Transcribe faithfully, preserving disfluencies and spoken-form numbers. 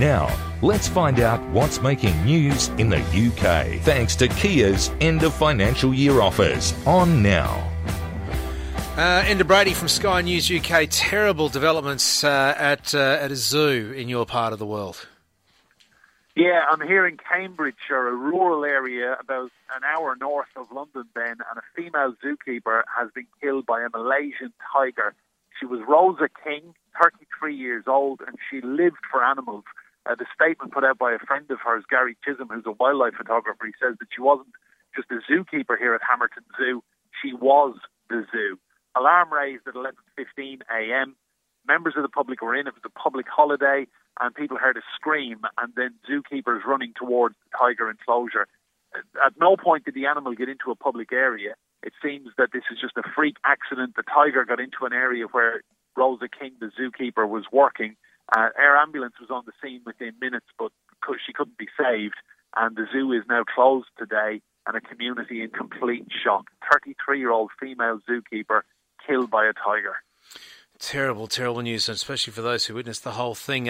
Now, let's find out what's making news in the U K. Thanks to Kia's end of financial year offers. On now. Uh, Enda Brady from Sky News U K. Terrible developments uh, at uh, at a zoo in your part of the world. Yeah, I'm here in Cambridgeshire, a rural area about an hour north of London, Ben, and a female zookeeper has been killed by a Malaysian tiger. She was Rosa King, thirty-three years old, and she lived for animals. Uh, the statement put out by a friend of hers, Gary Chisholm, who's a wildlife photographer, he says that she wasn't just a zookeeper here at Hamerton Zoo, she was the zoo. Alarm raised at eleven fifteen a.m. Members of the public were in. It was a public holiday, and people heard a scream, and then zookeepers running towards the tiger enclosure. At no point did the animal get into a public area. It seems that this is just a freak accident. The tiger got into an area where Rosa King, the zookeeper, was working. Uh, air ambulance was on the scene within minutes, but she couldn't be saved. And the zoo is now closed today, and a community in complete shock. thirty-three-year-old female zookeeper killed by a tiger. Terrible, terrible news, especially for those who witnessed the whole thing.